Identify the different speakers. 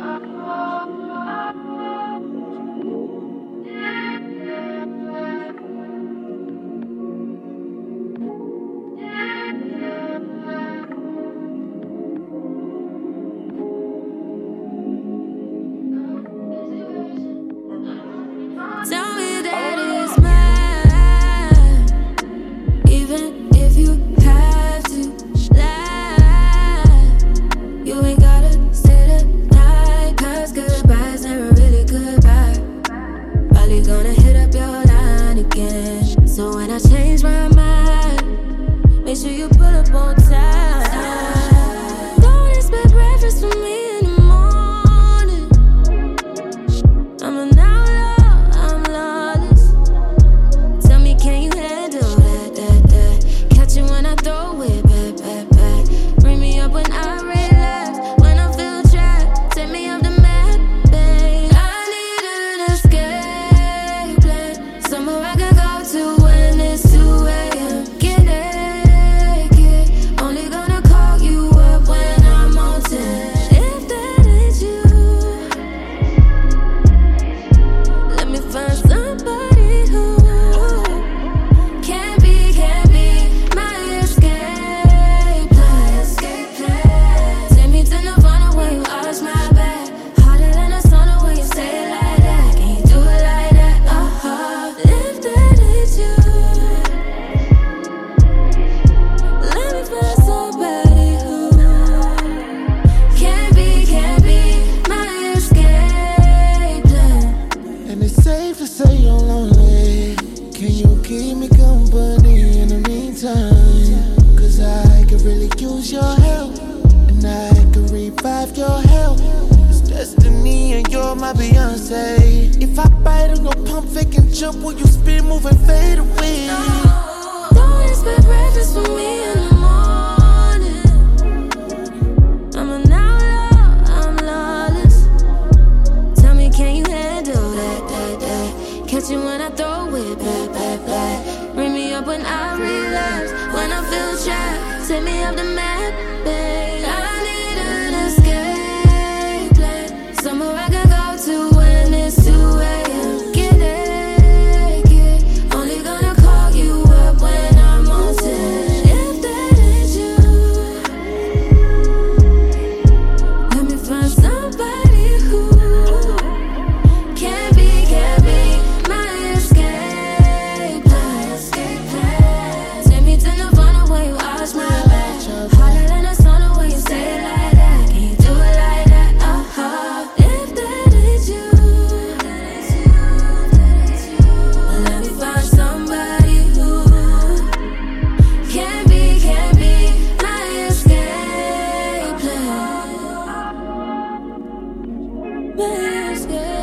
Speaker 1: Tell me that it's mine, even if you have to lie. You ain't gotta stay the night, 'cause goodbye's never really goodbye. Probably gonna hit up your line again. So when I change my mind, make sure you pull up on time. Don't expect breakfast from me in the morning. I'm an outlaw, I'm lawless. Tell me, can you handle that? Catch it when I throw it back. Bring me up when I relax. When I feel trapped, take me off the map, babe. I need an escape plan, somewhere I can go to when it's 2 a.m. Get naked, only gonna call you up when I'm on 10. If that ain't you, let me find somebody who can be my escape plan. Take me to Nirvana when you arch my back. Hotter than a sauna when you say it like that. Can you do it like that? If that ain't you, let me find somebody who can be my escape plan.
Speaker 2: And it's safe to say you're lonely. Can you keep me company in the meantime? 'Cause I could really use your help, and I could revive your health. It's destiny and you're my Beyonce. If I bite on your pump, fake and jump, will you spin, move and fade away?
Speaker 1: Don't expect breakfast from me in the morning. I'm an outlaw, I'm lawless. Tell me, can you handle that? Catch it when I throw it back. Bring me up when I relapse. When I feel trapped, take me off the map, babe. I need an escape plan, somewhere I can go to when it's 2 a.m. Get naked, only gonna call you up when I'm on 10. If that ain't you, let me find somebody who can be my escape plan. Take me to Nirvana when you arch my back. Hotter than a sauna when you say it like that. Can you do it like that? If that ain't you, let me find somebody who can be my escape plan. My escape.